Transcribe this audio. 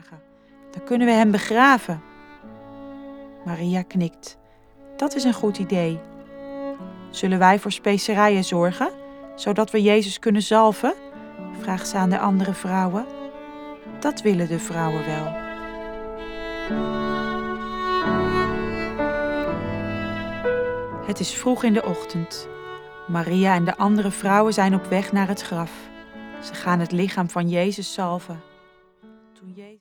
dragen. Dan kunnen we hem begraven. Maria knikt. Dat is een goed idee. Zullen wij voor specerijen zorgen, zodat we Jezus kunnen zalven? Vraagt ze aan de andere vrouwen. Dat willen de vrouwen wel. Het is vroeg in de ochtend. Maria en de andere vrouwen zijn op weg naar het graf. Ze gaan het lichaam van Jezus zalven. Toen Jezus